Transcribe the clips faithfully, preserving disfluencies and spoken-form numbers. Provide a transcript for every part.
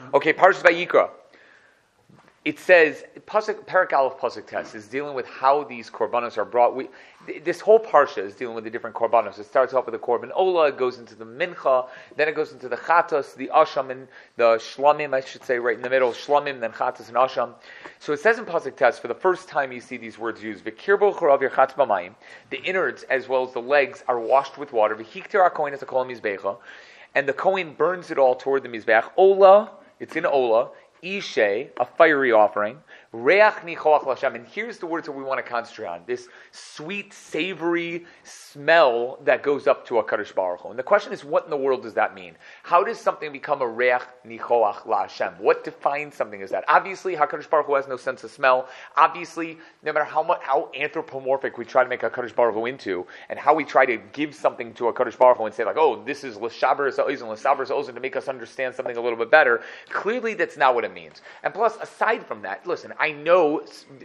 Okay, Parshas Vayikra. It says, Pasuk, Parak Aleph Pasuk Tes is dealing with how these korbanos are brought. We, th- this whole parsha is dealing with the different korbanos. It starts off with the korban ola, it goes into the mincha, then it goes into the chatos, the asham, and the shlamim, I should say, right in the middle, shlamim, then chatos and asham. So it says in Pasuk Tes, for the first time you see these words used, V'kirbo chorav yerchatz b'mayim, the innards as well as the legs are washed with water, V'hikter ha'kohen es ha'kol mizbecha, and the kohen burns it all toward the mizbech. Ola, it's in ola, Ishe, a fiery offering, Reach Nichoach Lashem, and here's the words that we want to concentrate on, this sweet, savory smell that goes up to HaKadosh Baruch Hu. And the question is, what in the world does that mean? How does something become a Reach Nichoach Lashem? What defines something as that? Obviously, HaKadosh Baruch Hu has no sense of smell. Obviously, no matter how much, how anthropomorphic we try to make HaKadosh Baruch Hu into, and how we try to give something to HaKadosh Baruch Hu and say like, oh, this is L'shaber Sa'ozen, L'saber Sa'ozen, to make us understand something a little bit better, clearly that's not what it means. And plus, aside from that, listen, I know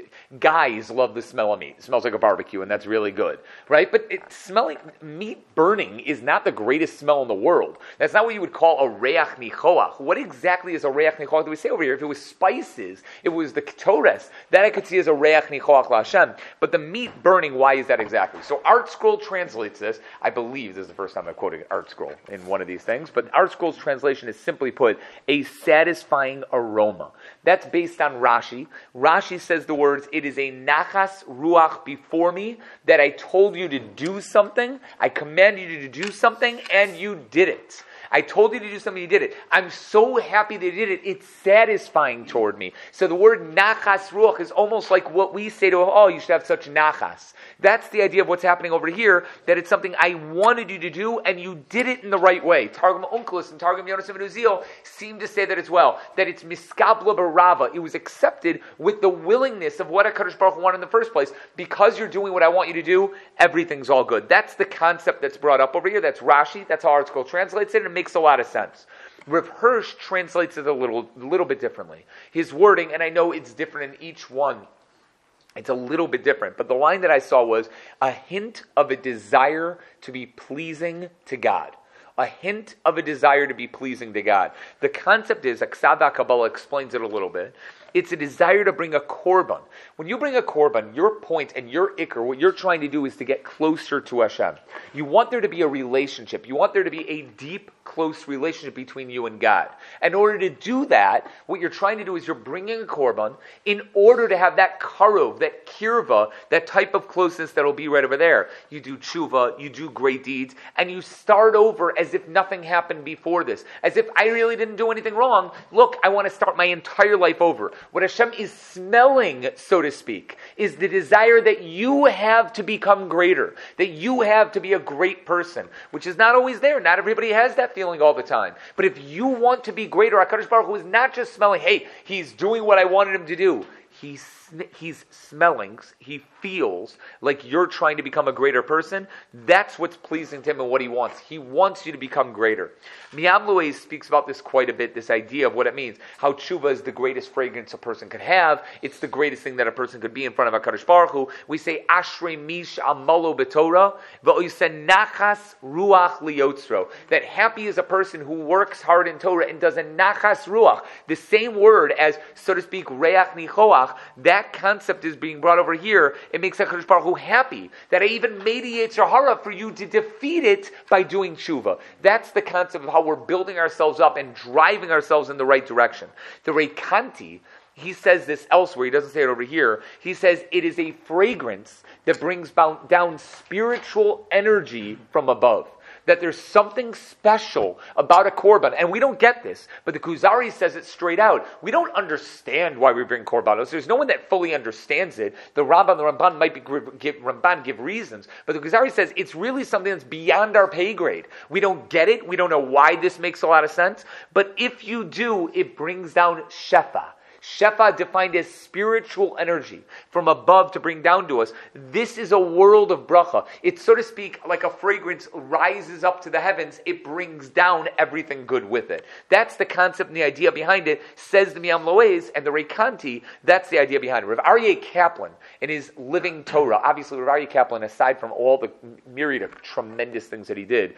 guys love the smell of meat. It smells like a barbecue, and that's really good, right? But it, smelling meat burning is not the greatest smell in the world. That's not what you would call a reach nichoach. What exactly is a reach nichoach that we say over here? If it was spices, it was the ketores, that I could see as a reach nichoach LaHashem. But the meat burning, why is that exactly? So Art Scroll translates this. I believe this is the first time I've quoted Art Scroll in one of these things, but Art Scroll's translation is simply put, a satisfying aroma. That's based on Rashi. Rashi says the words, it is a nachas ruach before me that I told you to do something, I commanded you to do something, and you did it. I told you to do something, you did it. I'm so happy that you did it. It's satisfying toward me. So the word nachas ruach is almost like what we say to, oh, you should have such nachas. That's the idea of what's happening over here, that it's something I wanted you to do, and you did it in the right way. Targum Onkelos and Targum Yonas ben Uziel seem to say that as well, that it's miskabla barava. It was accepted with the willingness of what HaKadosh Baruch Hu wanted in the first place. Because you're doing what I want you to do, everything's all good. That's the concept that's brought up over here. That's Rashi. That's how Art Scroll translates it, and it makes a lot of sense. Rav Hirsch translates it a little, little bit differently. His wording, and I know it's different in each one, it's a little bit different, but the line that I saw was a hint of a desire to be pleasing to God. A hint of a desire to be pleasing to God. The concept is, Aksav HaKabbalah explains it a little bit, it's a desire to bring a korban. When you bring a korban, your point and your ikr, what you're trying to do is to get closer to Hashem. You want there to be a relationship. You want there to be a deep, close relationship between you and God. In order to do that, what you're trying to do is you're bringing a korban in order to have that karov, that kirva, that type of closeness that'll be right over there. You do tshuva, you do great deeds, and you start over as if nothing happened before this. As if I really didn't do anything wrong. Look, I want to start my entire life over. What Hashem is smelling, so to speak, is the desire that you have to become greater, that you have to be a great person, which is not always there. Not everybody has that feeling all the time. But if you want to be greater, HaKadosh Baruch Hu is not just smelling, hey, he's doing what I wanted him to do. He's, he's smelling, he feels like you're trying to become a greater person. That's what's pleasing to him and what he wants. He wants you to become greater. Miyam Loez speaks about this quite a bit, this idea of what it means. How tshuva is the greatest fragrance a person could have. It's the greatest thing that a person could be in front of HaKadosh Baruch Hu. We say, Ashrei mish amalo b'torah, v'oisen nachas ruach liyotzro. That happy is a person who works hard in Torah and does a nachas ruach. The same word as, so to speak, reach nichoach. That concept is being brought over here. It makes HaKadosh Baruch Hu happy that I even made a Yetzer Hara for you to defeat it by doing tshuva. That's the concept of how we're building ourselves up and driving ourselves in the right direction. The Rekanti, he says this elsewhere, he doesn't say it over here, he says it is a fragrance that brings down spiritual energy from above. That there's something special about a korban, and we don't get this, but the Kuzari says it straight out. We don't understand why we bring korbanos. There's no one that fully understands it. The Rambam, the Ramban might be give, Ramban give reasons, but the Kuzari says it's really something that's beyond our pay grade. We don't get it. We don't know why this makes a lot of sense, but if you do, it brings down shefa. Shefa defined as spiritual energy from above to bring down to us. This is a world of bracha. It's, so to speak, like a fragrance rises up to the heavens. It brings down everything good with it. That's the concept and the idea behind it, says the Miyam Loez and the Rekanti. That's the idea behind it. Rav Aryeh Kaplan, in his Living Torah, obviously Rav Aryeh Kaplan, aside from all the myriad of tremendous things that he did,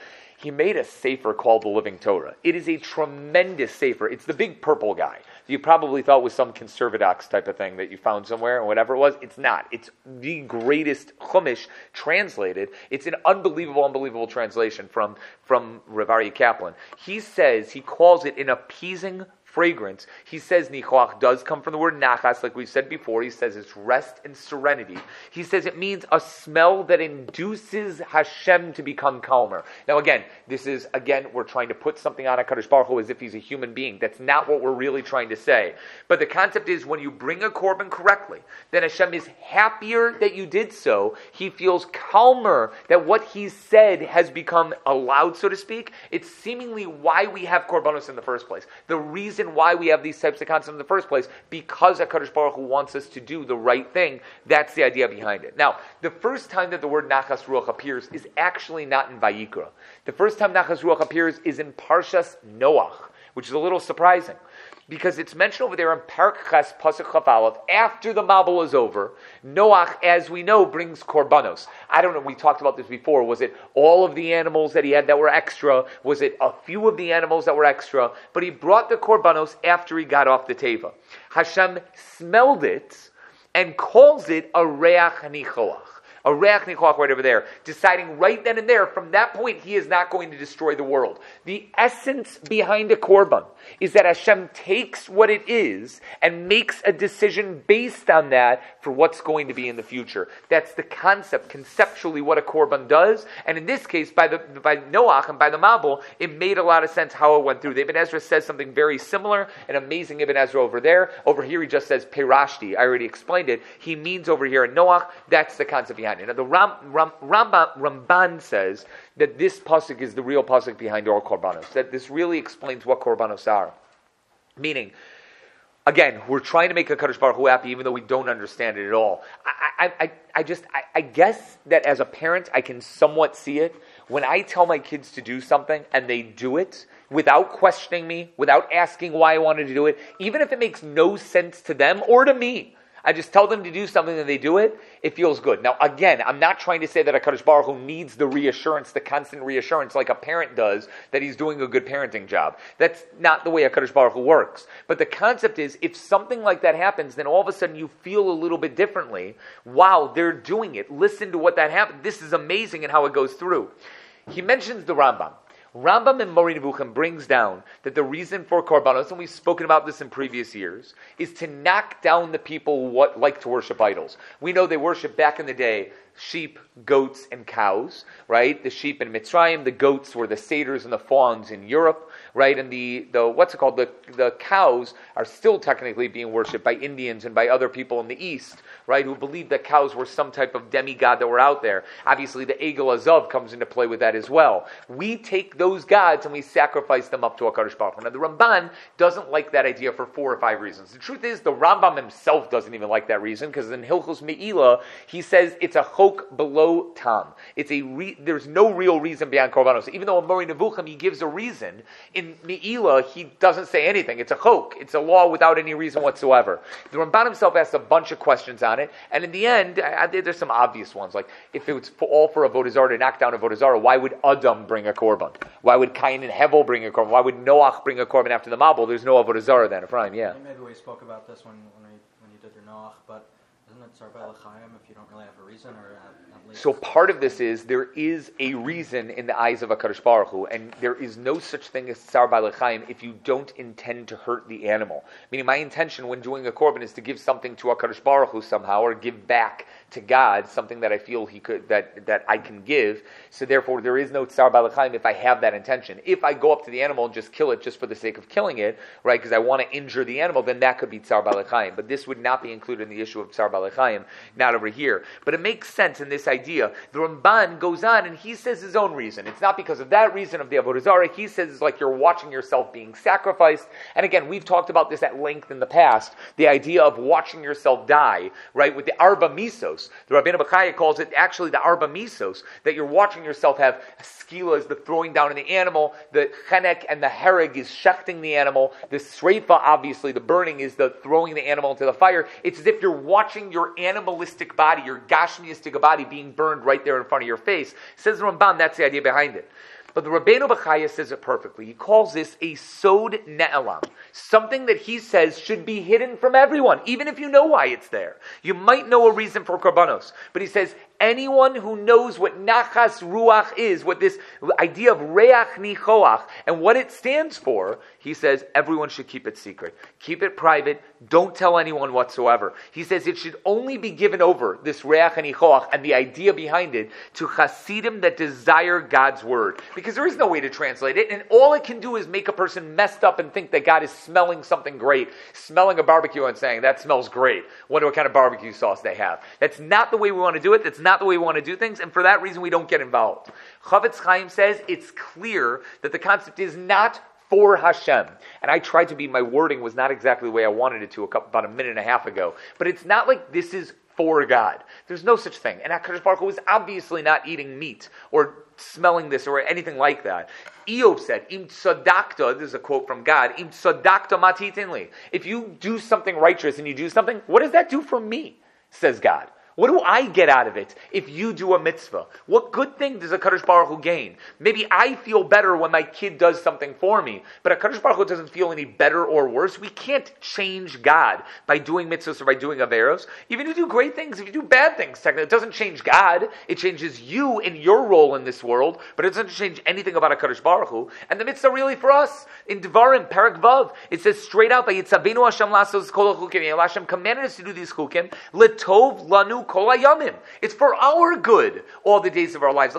he made a sefer called the Living Torah. It is a tremendous sefer. It's the big purple guy. You probably thought it was some conservadox type of thing that you found somewhere or whatever it was. It's not. It's the greatest Chumash translated. It's an unbelievable, unbelievable translation from, from Rav Aryeh Kaplan. He says, he calls it an appeasing fragrance. He says nichoach does come from the word nachas, like we said before. He says it's rest and serenity. He says it means a smell that induces Hashem to become calmer. Now again, this is, again, we're trying to put something on HaKadosh Baruch Hu as if he's a human being. That's not what we're really trying to say. But the concept is when you bring a korban correctly, then Hashem is happier that you did so. He feels calmer that what he said has become allowed, so to speak. It's seemingly why we have korbanos in the first place. The reason why we have these types of concepts in the first place, because HaKadosh Baruch Hu wants us to do the right thing. That's the idea behind it. Now, the first time that the word Nachas Ruach appears is actually not in Vayikra. The first time Nachas Ruach appears is in Parshas Noach, which is a little surprising, because it's mentioned over there in Parak Ches Pasuk Chaf Aleph, after the Mabul is over, Noach, as we know, brings korbanos. I don't know, we talked about this before. Was it all of the animals that he had that were extra? Was it a few of the animals that were extra? But he brought the korbanos after he got off the teva. Hashem smelled it and calls it a reach nichoach. A reach nichoach right over there, deciding right then and there, from that point, he is not going to destroy the world. The essence behind a korban is that Hashem takes what it is and makes a decision based on that for what's going to be in the future. That's the concept, conceptually, what a korban does. And in this case, by the by Noach and by the Mabul, it made a lot of sense how it went through. The Ibn Ezra says something very similar, an amazing Ibn Ezra over there. Over here, he just says Perashti. I already explained it. He means over here in Noach, that's the concept behind it. Now, the Ram, Ram, Rambam, Ramban says that this pasuk is the real pasuk behind all korbanos. That this really explains what korbanos are. Meaning, again, we're trying to make a Kadosh Baruch Hu happy, even though we don't understand it at all. I, I, I, I just, I, I guess that as a parent, I can somewhat see it. When I tell my kids to do something and they do it without questioning me, without asking why I wanted to do it, even if it makes no sense to them or to me, I just tell them to do something and they do it, it feels good. Now, again, I'm not trying to say that a HaKadosh Baruch Hu needs the reassurance, the constant reassurance like a parent does that he's doing a good parenting job. That's not the way a HaKadosh Baruch Hu works. But the concept is, if something like that happens, then all of a sudden you feel a little bit differently. Wow, they're doing it. Listen to what that happened. This is amazing and how it goes through. He mentions the Rambam. Rambam in Moreh Nevuchim brings down that the reason for korbanos, and we've spoken about this in previous years, is to knock down the people who like to worship idols. We know they worship back in the day sheep, goats, and cows, right? The sheep in Mitzrayim, the goats were the satyrs and the fawns in Europe, right? And the, the what's it called? The, the cows are still technically being worshipped by Indians and by other people in the East, right? Who believed that cows were some type of demigod that were out there. Obviously, the Egel Azav comes into play with that as well. We take those gods and we sacrifice them up to HaKadosh Baruch Hu. Now, the Ramban doesn't like that idea for four or five reasons. The truth is, the Rambam himself doesn't even like that reason, because in Hilchos Me'ilah, he says it's a chok below tam. It's a re- there's no real reason beyond korbanos. Even though in Moreh Nevuchim he gives a reason, in Me'ilah he doesn't say anything. It's a chok. It's a law without any reason whatsoever. The Ramban himself asks a bunch of questions on it, and in the end, I, I, there's some obvious ones. Like, if it was for, all for Avodah Zarah to knock down Avodah Zarah, why would Adam bring a korban? Why would Cain and Hevel bring a korban? Why would Noach bring a korban after the Mabul? There's no Avodah Zarah then. Ephraim, yeah. Maybe we spoke about this when when, we, when you did your Noach, but isn't it Tzar L'chaim if you don't really have a reason, or at, at least? So part of this is there is a reason in the eyes of HaKadosh Baruch Hu, and there is no such thing as Tzar L'chaim if you don't intend to hurt the animal. Meaning, my intention when doing a korban is to give something to HaKadosh Baruch Hu somehow, or give back to God something that I feel He could that that I can give. So therefore, there is no Tzar L'chaim if I have that intention. If I go up to the animal and just kill it just for the sake of killing it, right? Because I want to injure the animal, then that could be Tzar L'chaim. But this would not be included in the issue of Tzar L'chaim, not over here. But it makes sense in this idea. The Ramban goes on and he says his own reason. It's not because of that reason of the Avodah Zarah. He says it's like you're watching yourself being sacrificed. And again, we've talked about this at length in the past. The idea of watching yourself die, right? With the Arba Misos. The Rabbeinu Bechaya calls it actually the Arba Misos, that you're watching yourself have skila is the throwing down of the animal, the chenek and the hereg is shechting the animal, the sreifa, obviously, the burning is the throwing the animal into the fire. It's as if you're watching your animalistic body, your gashmiistic body being burned right there in front of your face. Says the Ramban, that's the idea behind it. But the Rabbeinu Bechaya says it perfectly. He calls this a sod ne'elam, something that he says should be hidden from everyone, even if you know why it's there. You might know a reason for korbanos, but he says anyone who knows what nachas ruach is, what this idea of reach nichoach, and what it stands for, he says everyone should keep it secret. Keep it private. Don't tell anyone whatsoever. He says it should only be given over, this reach nichoach, and the idea behind it, to Hasidim that desire God's word. Because there is no way to translate it, and all it can do is make a person messed up and think that God is smelling something great, smelling a barbecue and saying, that smells great. Wonder what kind of barbecue sauce they have. That's not the way we want to do it. That's not the way we want to do things, and for that reason we don't get involved. Chavetz Chaim says it's clear that the concept is not for Hashem. And I tried to be, my wording was not exactly the way I wanted it to a couple, about a minute and a half ago. But it's not like this is for God. There's no such thing. And HaKadosh Baruch Hu was obviously not eating meat or smelling this or anything like that. Eov said, Im tzadakta, this is a quote from God, Im tzadakta matitinli. If you do something righteous and you do something, what does that do for me? Says God. What do I get out of it if you do a mitzvah? What good thing does a Kadosh Baruch Hu gain? Maybe I feel better when my kid does something for me, but a Kadosh Baruch Hu doesn't feel any better or worse. We can't change God by doing mitzvahs or by doing averos. Even if you do great things, if you do bad things, technically, it doesn't change God. It changes you in your role in this world, but it doesn't change anything about a Kadosh Baruch Hu. And the mitzvah really for us, in Devarim, Parak Vav, it says straight out, Vayitzavenu Hashem lasos kol chukim. Hashem commanded us to do these chukim, letov lanu kol hayamim. It's for our good all the days of our lives.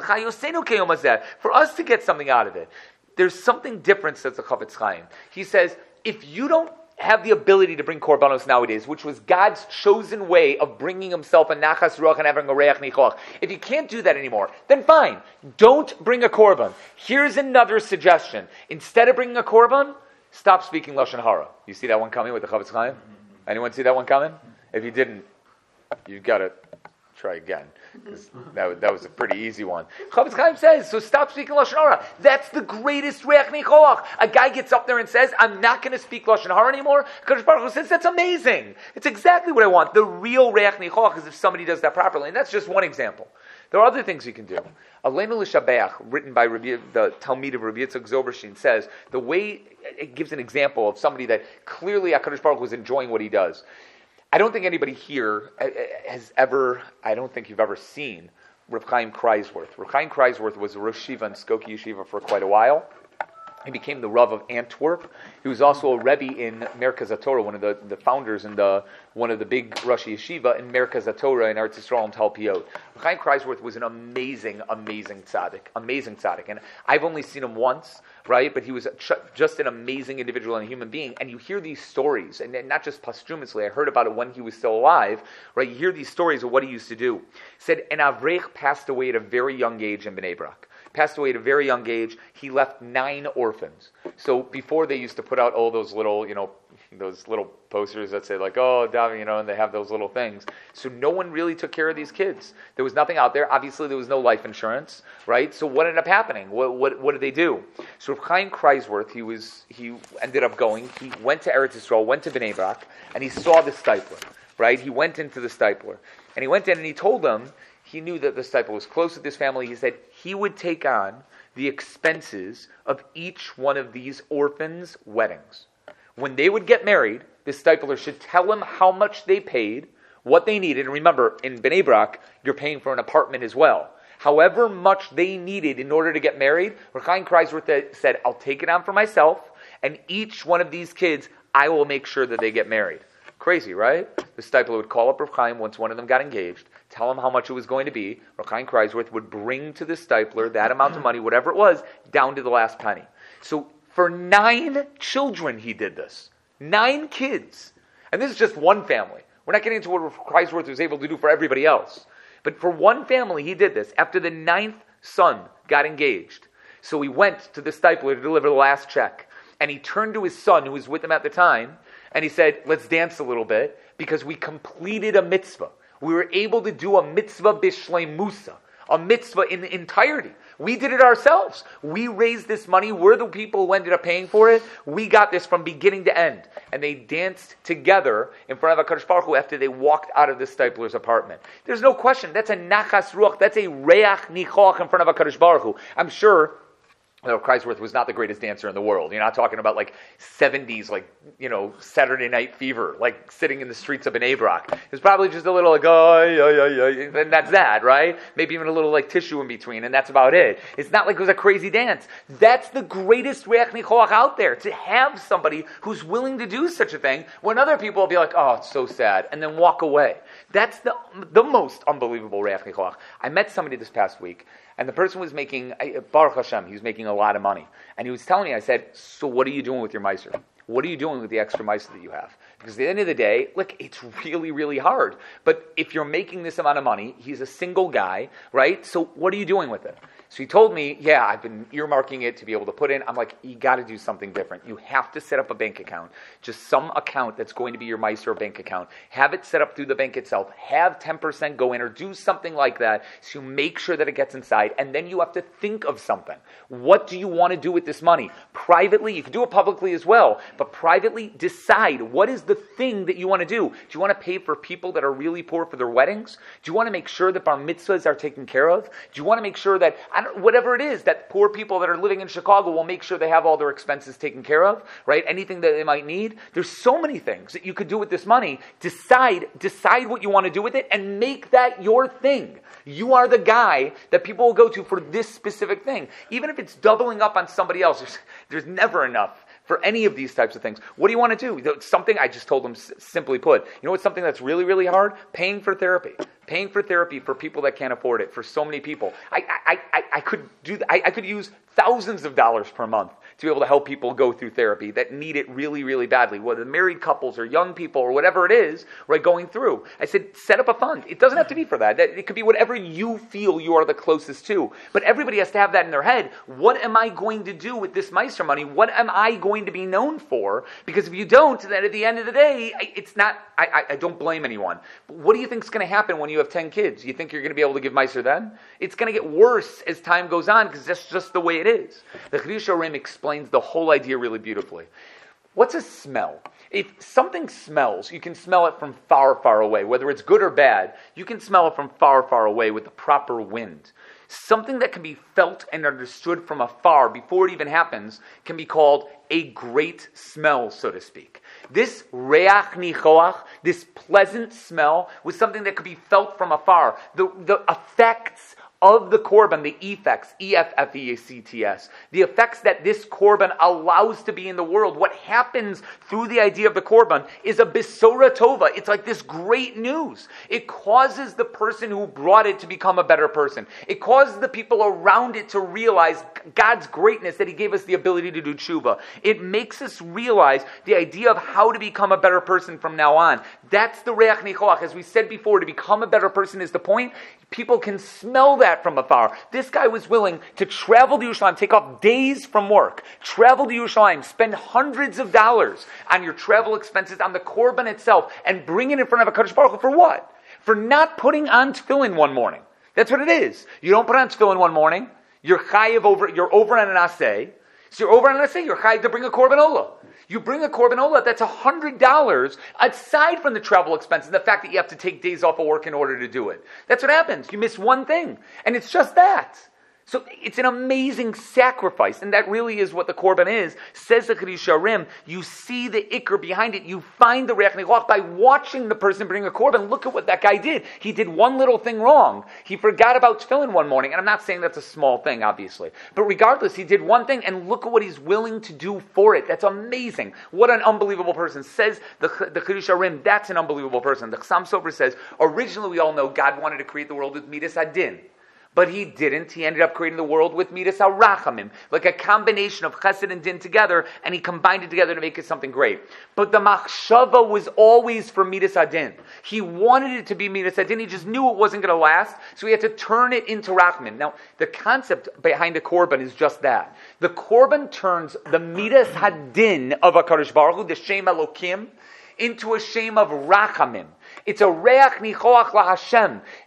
For us to get something out of it. There's something different, says the Chavetz Chaim. He says, if you don't have the ability to bring korbanos nowadays, which was God's chosen way of bringing himself a nachas ruach and having a reach nichoach, if you can't do that anymore, then fine. Don't bring a korban. Here's another suggestion. Instead of bringing a korban, stop speaking Lashon Hara. You see that one coming with the Chavetz Chaim? Anyone see that one coming? If you didn't, you've got to try again, because that, that was a pretty easy one. Chavetz Chaim says, so stop speaking Lashon Hara. That's the greatest reach nichoach. A guy gets up there and says, I'm not going to speak Lashon Hara anymore. Kadosh Baruch Hu says, that's amazing. It's exactly what I want. The real reach nichoach is if somebody does that properly, and that's just one example. There are other things you can do. Aleinu L'Shabeach, written by Rabbi, the Talmid of Rabbi Yitzchak Zobershin, says, the way, it gives an example of somebody that clearly HaKadosh Baruch Hu is enjoying what he does. I don't think anybody here has ever, I don't think you've ever seen Reb Chaim Kreisworth. Reb Chaim Kreisworth was a Rosh Yeshiva in Skokie Yeshiva for quite a while. He became the Rav of Antwerp. He was also a Rebbe in Merkaz HaTorah, one of the, the founders and the one of the big Rosh Yeshiva in Merkaz HaTorah in Eretz Yisrael and Talpiot. Chaim Kreisworth was an amazing, amazing tzaddik, amazing tzaddik. And I've only seen him once, right? But he was ch- just an amazing individual and a human being. And you hear these stories, and not just posthumously. I heard about it when he was still alive, right? You hear these stories of what he used to do. He said, an Avrech passed away at a very young age in Bnei Brak. Passed away at a very young age. He left nine orphans. So before they used to put out all those little, you know, those little posters that say like, oh, Davi, you know, and they have those little things. So no one really took care of these kids. There was nothing out there. Obviously, there was no life insurance, right? So what ended up happening? What what, what did they do? So Reb Chaim Kreisworth, he was he ended up going. He went to Eretz Yisrael, went to Bnei Brak, and he saw the stipler, right? He went into the stipler, and he went in and he told them. He knew that the stipler was close with his family. He said he would take on the expenses of each one of these orphans' weddings. When they would get married, the stipler should tell them how much they paid, what they needed. And remember, in Bnei Brak, you're paying for an apartment as well. However much they needed in order to get married, Reb Chaim Kreisworth said, I'll take it on for myself, and each one of these kids, I will make sure that they get married. Crazy, right? The stipler would call up Reb Chaim once one of them got engaged, tell him how much it was going to be. Reb Chaim Kreisworth would bring to the stipler that amount of money, whatever it was, down to the last penny. So for nine children he did this. Nine kids. And this is just one family. We're not getting into what Reb Kreisworth was able to do for everybody else. But for one family he did this. After the ninth son got engaged, so he went to the stipler to deliver the last check. And he turned to his son, who was with him at the time, and he said, let's dance a little bit, because we completed a mitzvah. We were able to do a mitzvah bishlei musa, a mitzvah in the entirety. We did it ourselves. We raised this money. We're the people who ended up paying for it. We got this from beginning to end. And they danced together in front of HaKadosh Baruch Hu after they walked out of the stipler's apartment. There's no question. That's a nachas ruach. That's a reach nichoach in front of HaKadosh Baruch Hu. I'm sure Though Kreisworth was not the greatest dancer in the world. You're not talking about like seventies, like, you know, Saturday Night Fever, like sitting in the streets of Bnei Brak. It was probably just a little like, oh, yeah, yeah, yeah, and that's that, right? Maybe even a little like tissue in between, and that's about it. It's not like it was a crazy dance. That's the greatest Reach Nichoach out there, to have somebody who's willing to do such a thing when other people will be like, oh, it's so sad, and then walk away. That's the the most unbelievable Reach Nichoach. I met somebody this past week, and the person was making, Baruch Hashem, he was making a lot of money. And he was telling me, I said, so what are you doing with your meiser? What are you doing with the extra meiser that you have? Because at the end of the day, look, it's really, really hard. But if you're making this amount of money, he's a single guy, right? So what are you doing with it? So he told me, yeah, I've been earmarking it to be able to put in. I'm like, you got to do something different. You have to set up a bank account, just some account that's going to be your Meiser bank account. Have it set up through the bank itself. Have ten percent go in or do something like that so you make sure that it gets inside. And then you have to think of something. What do you want to do with this money? Privately, you can do it publicly as well, but privately decide what is the thing that you want to do. Do you want to pay for people that are really poor for their weddings? Do you want to make sure that bar mitzvahs are taken care of? Do you want to make sure that, I don't, whatever it is, that poor people that are living in Chicago will make sure they have all their expenses taken care of, right? Anything that they might need. There's so many things that you could do with this money. Decide, decide what you want to do with it and make that your thing. You are the guy that people will go to for this specific thing. Even if it's doubling up on somebody else, there's, there's never enough for any of these types of things. What do you want to do? Something, I just told them, simply put, you know what's something that's really, really hard? Paying for therapy. Paying for therapy for people that can't afford it, for so many people. I I, I, I could do I, I could use thousands of dollars per month to be able to help people go through therapy that need it really, really badly, whether married couples or young people or whatever it is, right, going through. I said, set up a fund. It doesn't have to be for that. It could be whatever you feel you are the closest to. But everybody has to have that in their head. What am I going to do with this Meiser money? What am I going to be known for? Because if you don't, then at the end of the day, it's not, I, I, I don't blame anyone. But what do you think is going to happen when you have ten kids? You think you're going to be able to give Meiser then? It's going to get worse as time goes on because that's just the way it is. The Chiddushei HaRim explains the whole idea really beautifully. What's a smell? If something smells, you can smell it from far, far away. Whether it's good or bad, you can smell it from far, far away with the proper wind. Something that can be felt and understood from afar before it even happens can be called a great smell, so to speak. This reach nichoach, this pleasant smell, was something that could be felt from afar. The, the effects of the korban, the effects, E F F E A C T S, the effects that this korban allows to be in the world, what happens through the idea of the korban is a besora tova. It's like this great news. It causes the person who brought it to become a better person. It causes the people around it to realize God's greatness, that He gave us the ability to do tshuva. It makes us realize the idea of how to become a better person from now on. That's the reach nichoach. As we said before, to become a better person is the point. People can smell that from afar. This guy was willing to travel to Yerushalayim, take off days from work, travel to Yerushalayim, spend hundreds of dollars on your travel expenses, on the korban itself, and bring it in front of a Kadosh Baruch Hu for what? For not putting on tefillin one morning. That's what it is. You don't put on tefillin one morning. You're chayiv over. You're over on an aseh. So you're over on an aseh. You're chayiv to bring a korban olah. You bring a korban olah, that's one hundred dollars aside from the travel expenses, the fact that you have to take days off of work in order to do it. That's what happens. You miss one thing, and it's just that. So it's an amazing sacrifice, and that really is what the korban is. Says the Chiddushei HaRim, you see the ikr behind it. You find the reach nichoach by watching the person bring a korban. Look at what that guy did. He did one little thing wrong. He forgot about tefillin one morning, and I'm not saying that's a small thing, obviously. But regardless, he did one thing, and look at what he's willing to do for it. That's amazing. What an unbelievable person. Says the, the Chiddushei HaRim, that's an unbelievable person. The Chassam Sofer says, originally we all know God wanted to create the world with midas hadin. But He didn't. He ended up creating the world with midas harachamim, like a combination of chesed and din together, and He combined it together to make it something great. But the machshava was always for midas hadin. He wanted it to be midas hadin. He just knew it wasn't going to last, so He had to turn it into rachmin. Now, the concept behind the korban is just that. The korban turns the midas hadin of HaKadosh Baruch Hu, the Shem Elokim, into a shem of rachamim. It's a reach nichoach laHashem.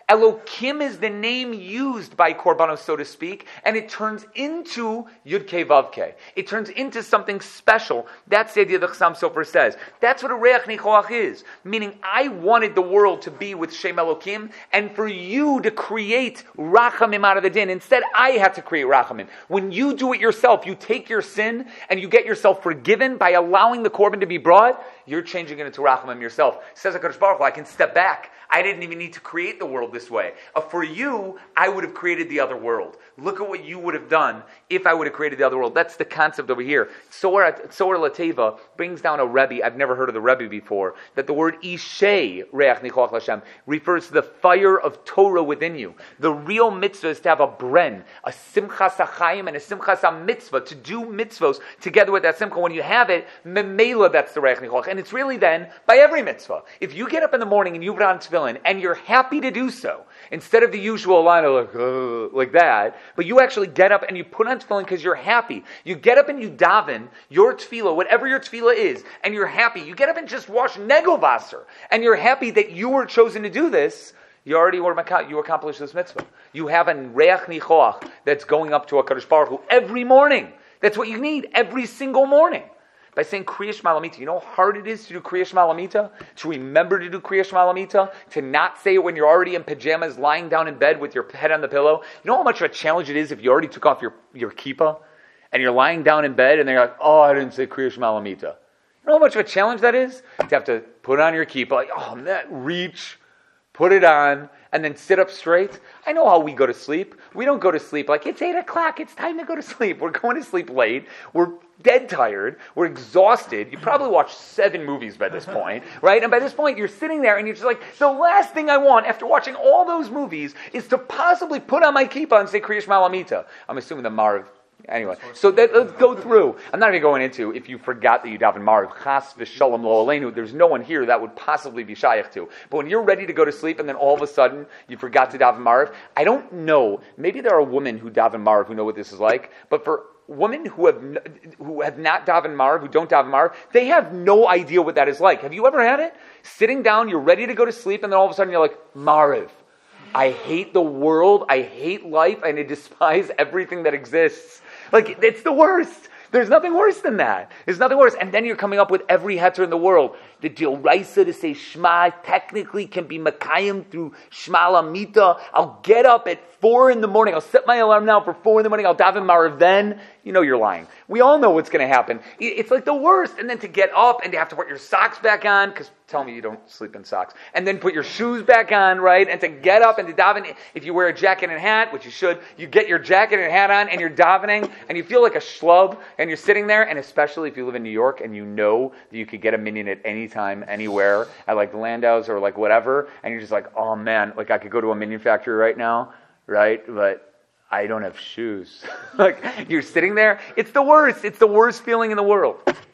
Elokim is the name used by Korbanos, so to speak, and it turns into Yud-Kei Vav-Kei. It turns into something special. That's the idea that Chassam Sofer says. That's what a Reach Nichoach is. Meaning, I wanted the world to be with Shem Elokim, and for you to create Rachamim out of the din. Instead, I had to create Rachamim. When you do it yourself, you take your sin, and you get yourself forgiven by allowing the Korban to be brought, you're changing it into Rachamim yourself. Says HaKadosh Baruch Hu, I can step back. I didn't even need to create the world this way. Uh, for you, I would have created the other world. Look at what you would have done if I would have created the other world. That's the concept over here. Soar Lateva brings down a Rebbe, I've never heard of the Rebbe before, that the word Ishei Reach Nichoach Lashem refers to the fire of Torah within you. The real mitzvah is to have a bren, a Simchas HaChaim and a Simchas HaMitzvah, to do mitzvahs together with that Simcha. When you have it, Memela, that's the Reach Nichoach. And it's really then, by every mitzvah. If you get up in the morning and you put on tefillin, and you're happy to do so, instead of the usual line of like, uh, like that, but you actually get up and you put on tefillin because you're happy. You get up and you daven your tefillah, whatever your tefillah is, and you're happy. You get up and just wash negovasser, and you're happy that you were chosen to do this. You already were you accomplished this mitzvah. You have a reach nichoach that's going up to a Kadosh Baruch Hu every morning. That's what you need every single morning. By saying Kriya Shema Lamita, you know how hard it is to do Kriya Shema Lamita? To remember to do Kriya Shema Lamita? To not say it when you're already in pajamas, lying down in bed with your head on the pillow? You know how much of a challenge it is if you already took off your, your kippah, and you're lying down in bed, and they're like, oh, I didn't say Kriya Shema Lamita. You know how much of a challenge that is? To have to put on your kippah, like, oh, man, reach, put it on, and then sit up straight. I know how we go to sleep. We don't go to sleep like, it's eight o'clock, it's time to go to sleep. We're going to sleep late. We're dead tired. We're exhausted. You probably watched seven movies by this point, right? And by this point, you're sitting there and you're just like, the last thing I want after watching all those movies is to possibly put on my kippah and say Kriya Shema Lamita. I'm assuming the Marv. Anyway, so that, let's go through. I'm not even going into if you forgot that you daven Marv. Chas v'shalom lo aleinu. There's no one here that would possibly be shaykh to. But when you're ready to go to sleep and then all of a sudden you forgot to daven Marv, I don't know. Maybe there are women who daven Marv who know what this is like. But for women who have who have not daven Marv, who don't daven Marv, they have no idea what that is like. Have you ever had it? Sitting down, you're ready to go to sleep, and then all of a sudden you're like, Marv. I hate the world, I hate life, and I despise everything that exists. Like, it's the worst. There's nothing worse than that. There's nothing worse. And then you're coming up with every heter in the world. The Dioraisa to say Shema technically can be Makayim through Shema Lamita. I'll get up at four in the morning. I'll set my alarm now for four in the morning. I'll daven Marav then. You know you're lying. We all know what's going to happen. It's like the worst. And then to get up and to have to put your socks back on, because tell me you don't sleep in socks. And then put your shoes back on, right? And to get up and to daven. If you wear a jacket and hat, which you should, you get your jacket and hat on and you're davening and you feel like a schlub and you're sitting there. And especially if you live in New York and you know that you could get a minion at any time, anywhere, at like Landau's or like whatever. And you're just like, oh man, like I could go to a minion factory right now, right? But I don't have shoes. Like, you're sitting there. It's the worst. It's the worst feeling in the world.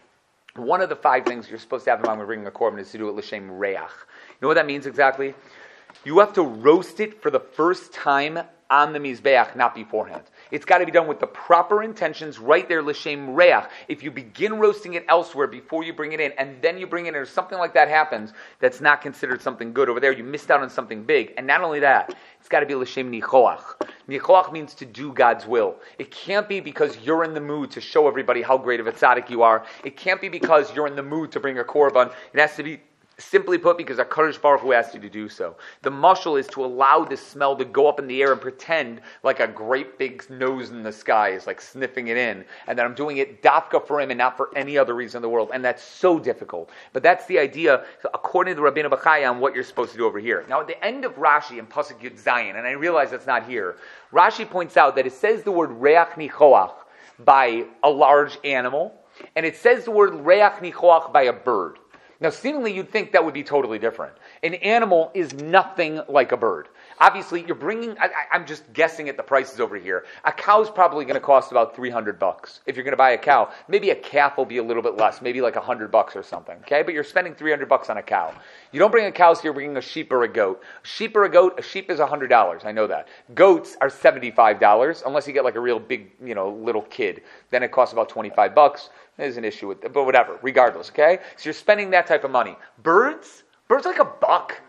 One of the five things you're supposed to have in mind when bringing a korban is to do it l'shem reach. You know what that means exactly? You have to roast it for the first time on the mizbeach, not beforehand. It's got to be done with the proper intentions right there, l'shem reach. If you begin roasting it elsewhere before you bring it in, and then you bring it in, or something like that happens, that's not considered something good over there. You missed out on something big. And not only that, it's got to be l'shem nichoach. Nichoach means to do God's will. It can't be because you're in the mood to show everybody how great of a tzaddik you are. It can't be because you're in the mood to bring a korban. It has to be, simply put, because HaKadosh Baruch Hu asked you to do so. The mashal is to allow the smell to go up in the air and pretend like a great big nose in the sky is like sniffing it in, and that I'm doing it dafka for him and not for any other reason in the world. And that's so difficult. But that's the idea, according to Rabbeinu Bachaya, on what you're supposed to do over here. Now, at the end of Rashi in Pasuk Yud Zayin, and I realize that's not here, Rashi points out that it says the word reach nichoach by a large animal, and it says the word reach nichoach by a bird. Now, seemingly, you'd think that would be totally different. An animal is nothing like a bird. Obviously, you're bringing, I, I'm just guessing at the prices over here. A cow's probably going to cost about three hundred bucks if you're going to buy a cow. Maybe a calf will be a little bit less, maybe like one hundred bucks or something, okay? But you're spending three hundred bucks on a cow. You don't bring a cow, so you're bringing a sheep or a goat. A sheep or a goat, a sheep is one hundred dollars, I know that. Goats are seventy-five dollars, unless you get like a real big, you know, little kid. Then it costs about twenty-five bucks. There's an issue with it, but whatever, regardless, okay? So you're spending that type of money. Birds, birds are like a buck.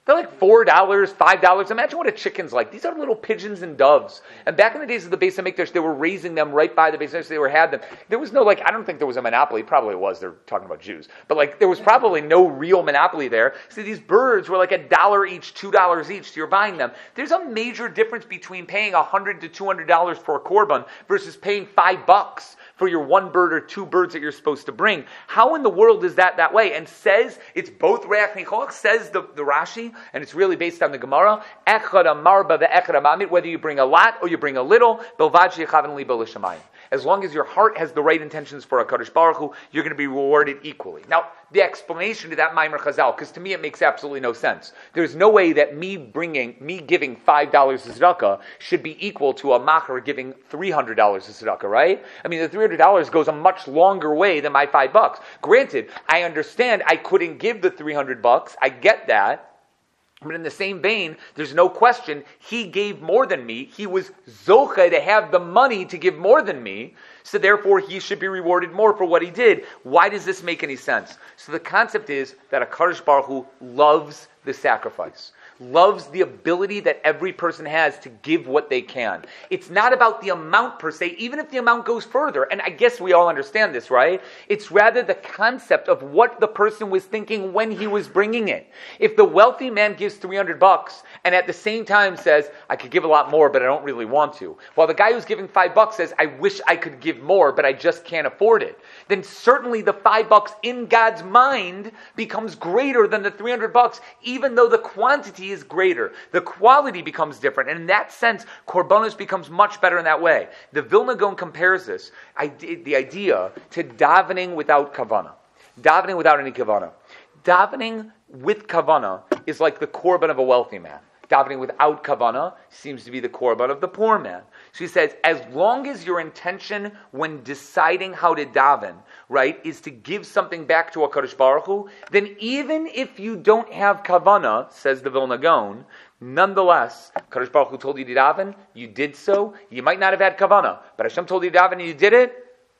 They're like four dollars, five dollars. Imagine what a chicken's like. These are little pigeons and doves. And back in the days of the Beis HaMikdash, they were raising them right by the Beis HaMikdash. They were had them. There was no, like, I don't think there was a monopoly. Probably was. They're talking about Jews. But, like, there was probably no real monopoly there. So these birds were like a dollar each, two dollars each. So you're buying them. There's a major difference between paying one hundred to two hundred dollars for a korban versus paying five bucks for your one bird or two birds that you're supposed to bring. How in the world is that that way? And says, it's both Reach Nichoach, says the, the Rashi, and it's really based on the Gemara, Echad Amarba ve'echad Amamit, whether you bring a lot or you bring a little, Belvad she'yechaven libo l'shamayim. As long as your heart has the right intentions for HaKadosh Baruch Hu, you're going to be rewarded equally. Now, the explanation to that Maimer Chazal, because to me it makes absolutely no sense. There's no way that me bringing, me giving five dollars as tzedakah should be equal to a macher giving three hundred dollars as tzedakah, right? I mean, the three hundred dollars goes a much longer way than my five bucks. Granted, I understand I couldn't give the three hundred bucks. I get that. But in the same vein, there's no question, he gave more than me. He was zocheh to have the money to give more than me. So therefore, he should be rewarded more for what he did. Why does this make any sense? So the concept is that HaKadosh Baruch Hu loves the sacrifice. Loves the ability that every person has to give what they can. It's not about the amount per se, even if the amount goes further. And I guess we all understand this, right? It's rather the concept of what the person was thinking when he was bringing it. If the wealthy man gives three hundred bucks and at the same time says, I could give a lot more, but I don't really want to. While the guy who's giving five bucks says, I wish I could give more, but I just can't afford it. Then certainly the five bucks in God's mind becomes greater than the three hundred bucks, even though the quantity is greater. The quality becomes different. And in that sense, Korbanos becomes much better in that way. The Vilna Gaon compares this, the idea, to davening without kavanah. Davening without any kavanah. Davening with kavanah is like the korban of a wealthy man. Davening without kavanah seems to be the korban of the poor man. So he says, as long as your intention when deciding how to daven, right, is to give something back to HaKadosh Baruch Hu, then even if you don't have kavanah, says the Vilna Gaon, nonetheless, HaKadosh Baruch Hu told you to daven, you did so. You might not have had kavanah, but Hashem told you to daven and you did it.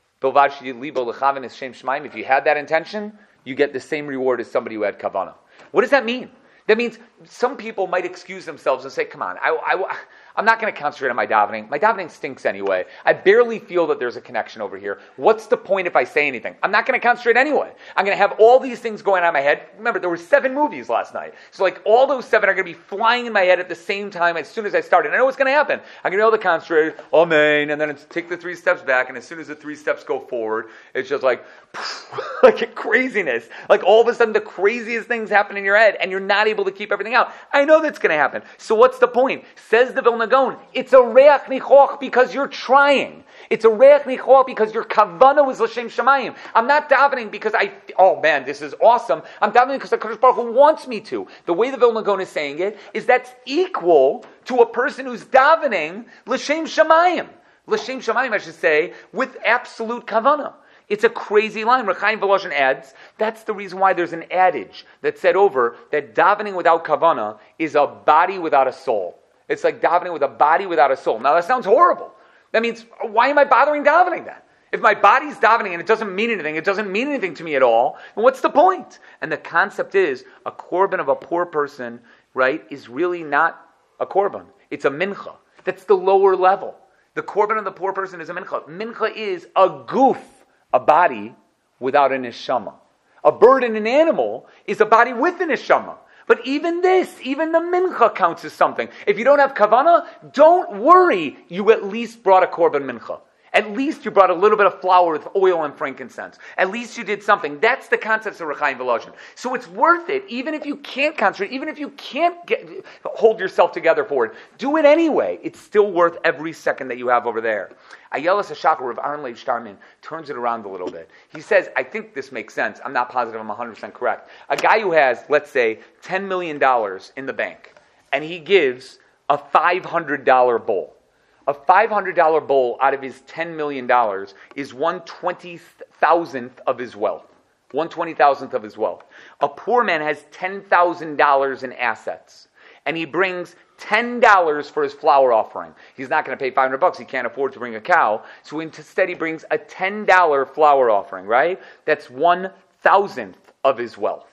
If you had that intention, you get the same reward as somebody who had kavanah. What does that mean? That means some people might excuse themselves and say, come on, I, I, I'm not going to concentrate on my davening. My davening stinks anyway. I barely feel that there's a connection over here. What's the point if I say anything? I'm not going to concentrate anyway. I'm going to have all these things going on in my head. Remember, there were seven movies last night. So like all those seven are going to be flying in my head at the same time as soon as I start. And I know what's going to happen. I'm going to be able to concentrate, amen, and then it's take the three steps back. And as soon as the three steps go forward, it's just like, like a craziness. Like all of a sudden the craziest things happen in your head and you're not able to keep everything out. I know that's going to happen. So what's the point? Says the Vilna Gaon, it's a reach nichoach because you're trying. It's a reach nichoach because your kavanah was l'shem shamayim. I'm not davening because I, oh man, this is awesome. I'm davening because the HaKadosh Baruch Hu wants me to. The way the Vilna Gaon is saying it is that's equal to a person who's davening l'shem shamayim. L'shem shamayim, I should say, with absolute kavanah. It's a crazy line. Reb Chaim Volozhin adds, that's the reason why there's an adage that said over that davening without kavanah is a body without a soul. It's like davening with a body without a soul. Now that sounds horrible. That means, why am I bothering davening then? If my body's davening and it doesn't mean anything, it doesn't mean anything to me at all, then what's the point? And the concept is, a korban of a poor person, right, is really not a korban. It's a mincha. That's the lower level. The korban of the poor person is a mincha. Mincha is a goof. A body without a neshama. A bird and an animal is a body with a neshama. But even this, even the mincha counts as something. If you don't have kavanah, don't worry. You at least brought a korban mincha. At least you brought a little bit of flour with oil and frankincense. At least you did something. That's the concept of Reb Chaim Volozhin. So it's worth it, even if you can't concentrate, even if you can't get, hold yourself together for it. Do it anyway. It's still worth every second that you have over there. Ayeles HaShachar of Aaron Leib Shtarman turns it around a little bit. He says, I think this makes sense. I'm not positive I'm one hundred percent correct. A guy who has, let's say, ten million dollars in the bank, and he gives a five hundred dollars bowl. A five hundred dollars bowl out of his ten million dollars is one twenty thousandth of his wealth. one twenty thousandth of his wealth. A poor man has ten thousand dollars in assets. And he brings ten dollars for his flour offering. He's not going to pay five hundred bucks. He can't afford to bring a cow. So instead he brings a ten dollars flour offering, right? That's one thousandth of his wealth.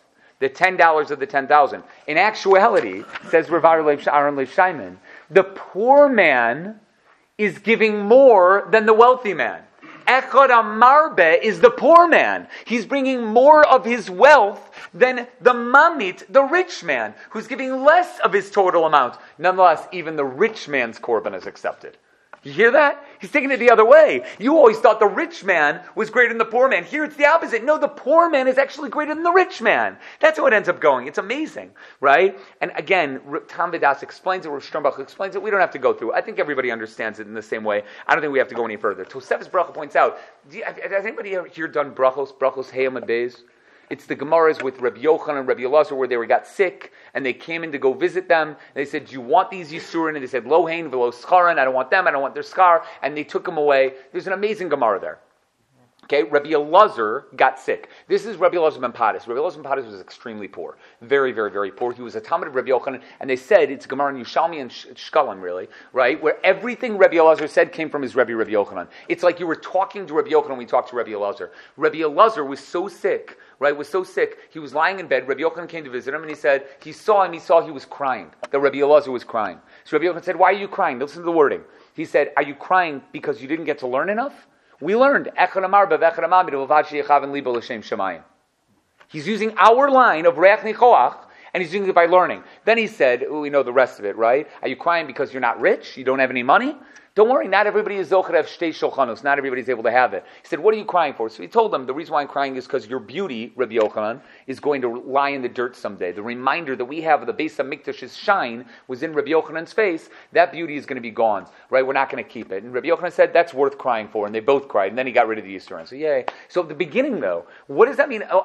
the ten dollars of the ten thousand. In actuality, says Rav Aaron Leib Shimon, the poor man is giving more than the wealthy man. Echad Amarbe is the poor man. He's bringing more of his wealth than the mamit, the rich man, who's giving less of his total amount. Nonetheless, even the rich man's korban is accepted. You hear that? He's taking it the other way. You always thought the rich man was greater than the poor man. Here it's the opposite. No, the poor man is actually greater than the rich man. That's how it ends up going. It's amazing, right? And again, Tam Vidas explains it, Rosh Sternbach explains it. We don't have to go through. I think everybody understands it in the same way. I don't think we have to go any further. Tosefes Bracha points out, do you, has anybody here done brachos, brachos Hayam and Beis? It's the Gemaras with Rabbi Yochanan and Rabbi Elazar where they were, got sick and they came in to go visit them. And they said, do you want these Yisurin? And they said, Lo hain v'lo scharan. I don't want them. I don't want their schar. And they took them away. There's an amazing Gemara there. Okay, Rabbi Elazar got sick. This is Rabbi Elazar ben Padas. Rabbi Elazar ben Padas was extremely poor. Very, very, very poor. He was a Talmud of Rabbi Yochanan, and they said, it's Gemara in Yushalmi and Shkalim, really, right? Where everything Rabbi Elazar said came from his Rabbi, Rabbi Yochanan. It's like you were talking to Rabbi Yochanan when we talked to Rabbi Elazar. Rabbi Elazar was so sick, right, was so sick, he was lying in bed. Rabbi Yochanan came to visit him, and he said, he saw him, he saw he was crying, that Rabbi Elazar was crying. So Rabbi Yochanan said, why are you crying? Listen to the wording. He said, are you crying because you didn't get to learn enough? We learned, he's using our line of Reach Nichoach, and he's using it by learning. Then he said, oh, we know the rest of it, right? Are you crying because you're not rich? You don't have any money? Don't worry, not everybody is zocher of shtei shulchanos. Not everybody's able to have it. He said, what are you crying for? So he told them, the reason why I'm crying is because your beauty, Rabbi Yochanan, is going to lie in the dirt someday. The reminder that we have of the Beis HaMikdash's shine was in Rabbi Yochanan's face. That beauty is going to be gone, right? We're not going to keep it. And Rabbi Yochanan said, that's worth crying for. And they both cried. And then he got rid of the Yisurin. So yay. So at the beginning, though, what does that mean? Oh,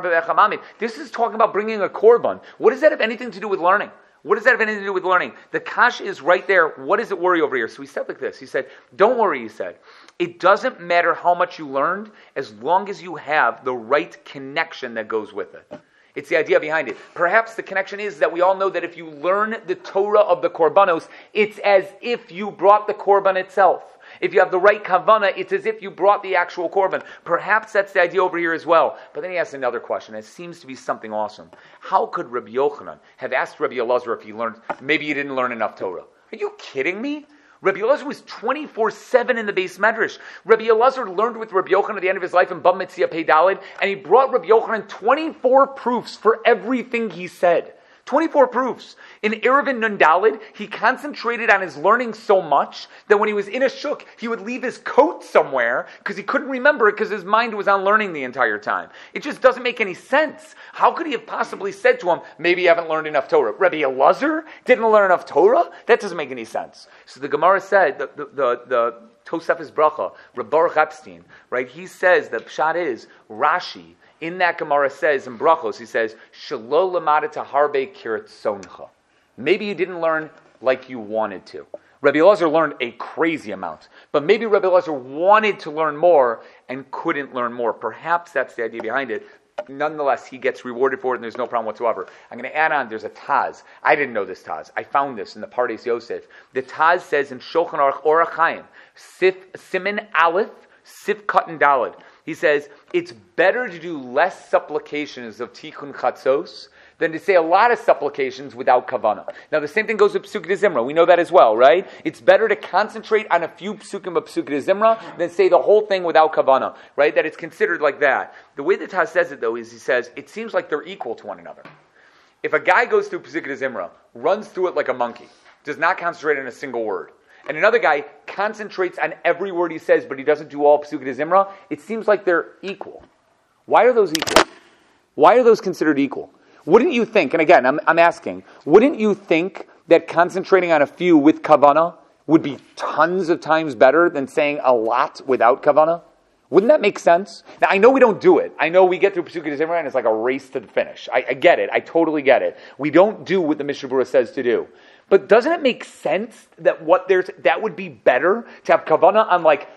this is talking about bringing a korban. What does that have anything to do with learning? What does that have anything to do with learning? The kash is right there. What does it worry over here? So he said like this. He said, don't worry, he said. It doesn't matter how much you learned as long as you have the right connection that goes with it. It's the idea behind it. Perhaps the connection is that we all know that if you learn the Torah of the korbanos, it's as if you brought the korban itself. If you have the right kavanah, it's as if you brought the actual korban. Perhaps that's the idea over here as well. But then he asks another question. It seems to be something awesome. How could Rabbi Yochanan have asked Rabbi Elazar if he learned, maybe he didn't learn enough Torah? Are you kidding me? Rabbi Elazar was twenty-four seven in the Beis Medrash. Rabbi Elazar learned with Rabbi Yochanan at the end of his life in Bava Metzia Pei Daled, and he brought Rabbi Yochanan twenty-four proofs for everything he said. twenty-four proofs. In Eruvin Nun Daled, he concentrated on his learning so much that when he was in a shuk, he would leave his coat somewhere because he couldn't remember it because his mind was on learning the entire time. It just doesn't make any sense. How could he have possibly said to him, maybe you haven't learned enough Torah? Rabbi Elazar didn't learn enough Torah? That doesn't make any sense. So the Gemara said, the, the, the, the Tosefes Bracha, Reb Baruch Epstein, right, he says that pshat is, Rashi, in that Gemara says, in Brachos, he says, Shelo lamadata harbe kiratzoncha. Maybe you didn't learn like you wanted to. Rabbi Elazar learned a crazy amount. But maybe Rabbi Elazar wanted to learn more and couldn't learn more. Perhaps that's the idea behind it. Nonetheless, he gets rewarded for it and there's no problem whatsoever. I'm going to add on, there's a Taz. I didn't know this Taz. I found this in the Pardes Yosef. The Taz says in Shulchan Aruch Orach Chaim, Sif, Siman Aleph, Sif Katan Daled. He says, it's better to do less supplications of Tikkun Chatzos than to say a lot of supplications without kavanah. Now the same thing goes with Psukei Zimra. We know that as well, right? It's better to concentrate on a few psukim of Psukei Zimra than say the whole thing without kavanah, right? That it's considered like that. The way that Taz says it though is he says, it seems like they're equal to one another. If a guy goes through Psukei Zimra, runs through it like a monkey, does not concentrate on a single word, and another guy concentrates on every word he says, but he doesn't do all Psukei Zimra, it seems like they're equal. Why are those equal? Why are those considered equal? Wouldn't you think, and again, I'm, I'm asking, wouldn't you think that concentrating on a few with kavanah would be tons of times better than saying a lot without kavanah? Wouldn't that make sense? Now, I know we don't do it. I know we get through Psukei Zimra and it's like a race to the finish. I, I get it. I totally get it. We don't do what the Mishnah Berurah says to do. But doesn't it make sense that what there's that would be better to have kavanah on like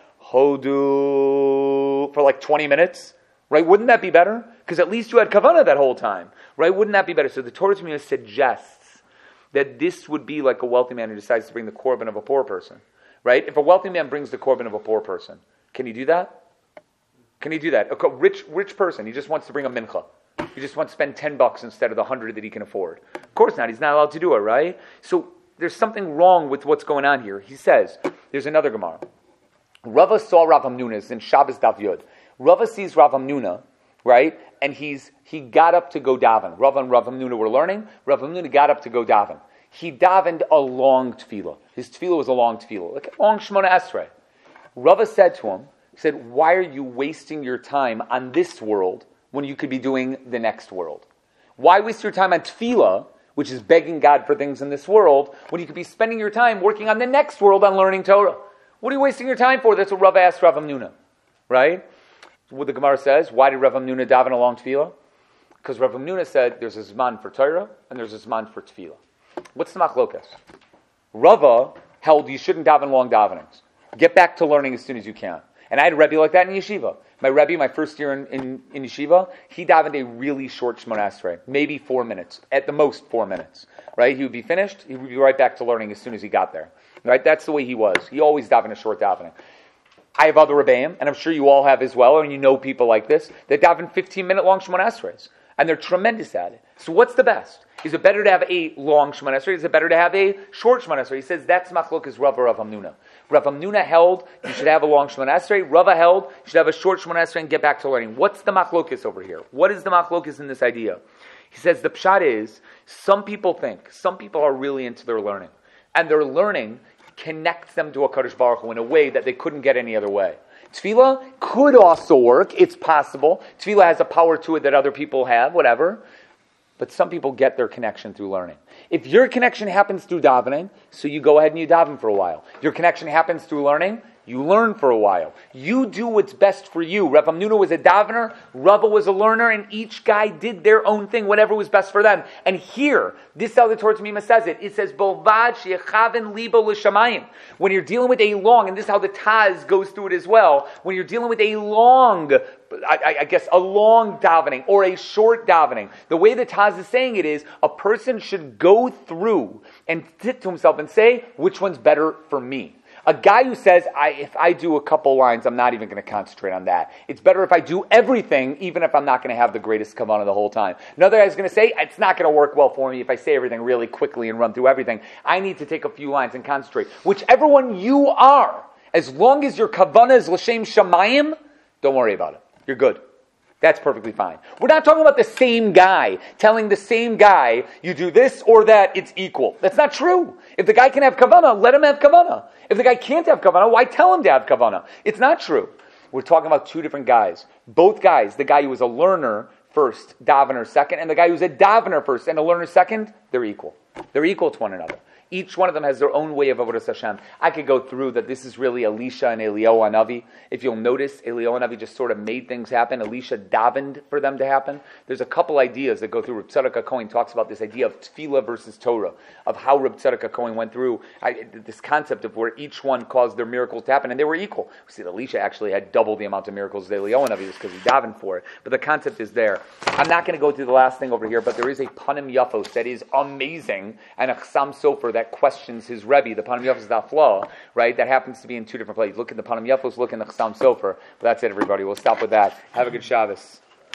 hodu for like twenty minutes? Right? Wouldn't that be better? Because at least you had kavanah that whole time. Right? Wouldn't that be better? So the Torah to me suggests that this would be like a wealthy man who decides to bring the korban of a poor person. Right? If a wealthy man brings the korban of a poor person, can he do that? Can he do that? A rich rich person, he just wants to bring a mincha. He just wants to spend ten bucks instead of the hundred that he can afford. Of course not. He's not allowed to do it, right? So there's something wrong with what's going on here. He says, there's another Gemara. Rava saw Rav Hamnuna in Shabbos Daf Yud. Rava sees Rav Hamnuna, right? And he's he got up to go daven. Rava and Rav Hamnuna were learning. Rav Hamnuna got up to go daven. He davened a long tefillah. His tefillah was a long tefillah, like a long Shemona Esrei. Rava said to him, he said, why are you wasting your time on this world when you could be doing the next world? Why waste your time on tefillah, which is begging God for things in this world, when you could be spending your time working on the next world on learning Torah? What are you wasting your time for? That's what Rava asked Rav Hamnuna, right? What the Gemara says, why did Rav Hamnuna daven a long tefillah? Because Rav Hamnuna said there's a zman for Torah and there's a zman for tefillah. What's the machlokas? Rava held you shouldn't daven long davenings. Get back to learning as soon as you can. And I had a Rebbe like that in yeshiva. My Rebbe, my first year in, in, in yeshiva, he davened a really short Shemona Esrei, maybe four minutes, at the most four minutes. Right? He would be finished, he would be right back to learning as soon as he got there. Right? That's the way he was. He always davened a short davening. I have other Rebbeim, and I'm sure you all have as well, and you know people like this, that daven fifteen-minute long Shemona Esreis. And they're tremendous at it. So what's the best? Is it better to have a long Shemona Esrei? Is it better to have a short Shemona Esrei? He says that's machlokas Rava Rav Hamnuna. Rav Hamnuna held you should have a long Shemona Esrei. Rava held you should have a short Shemona Esrei and get back to learning. What's the machlokas over here? What is the machlokas in this idea? He says the pshat is some people think, some people are really into their learning. And their learning connects them to a Kadosh Baruch Hu in a way that they couldn't get any other way. Tefillah could also work. It's possible. Tefillah has a power to it that other people have, whatever. But some people get their connection through learning. If your connection happens through davening, so you go ahead and you daven for a while. Your connection happens through learning, you learn for a while. You do what's best for you. Rav Hamnuna was a davener, Rava was a learner, and each guy did their own thing, whatever was best for them. And here, this is how the Torah Tamima says it. It says, Bovad she'echaven libo l'shamayim. When you're dealing with a long, and this is how the Taz goes through it as well, when you're dealing with a long, I, I guess, a long davening, or a short davening, the way the Taz is saying it is, a person should go through and sit to himself and say, which one's better for me? A guy who says, I, if I do a couple lines, I'm not even going to concentrate on that. It's better if I do everything, even if I'm not going to have the greatest kavanah the whole time. Another guy is going to say, it's not going to work well for me if I say everything really quickly and run through everything. I need to take a few lines and concentrate. Whichever one you are, as long as your kavanah is l'shem shamayim, don't worry about it. You're good. That's perfectly fine. We're not talking about the same guy telling the same guy, you do this or that, it's equal. That's not true. If the guy can have kavanah, let him have kavanah. If the guy can't have kavanah, why tell him to have kavanah? It's not true. We're talking about two different guys. Both guys, the guy who was a learner first, davener second, and the guy who's a davener first and a learner second, they're equal. They're equal to one another. Each one of them has their own way of Avodas Hashem. I could go through that this is really Elisha and Eliyahu Hanavi. If you'll notice, Eliyahu Hanavi just sort of made things happen. Elisha davened for them to happen. There's a couple ideas that go through. Reb Tzadok HaKohen talks about this idea of Tefillah versus Torah, of how Reb Tzadok HaKohen went through I, this concept of where each one caused their miracles to happen, and they were equal. We see that Elisha actually had double the amount of miracles as Eliyahu Hanavi just because he davened for it. But the concept is there. I'm not going to go through the last thing over here, but there is a Panim Yafos that is amazing, and a Chassam Sofer that questions his Rebbe, the Panim Yafos Dafla, right? That happens to be in two different places. Look at the Panim Yafos, look in the Chassam Sofer. But that's it, everybody. We'll stop with that. Have a good Shabbos.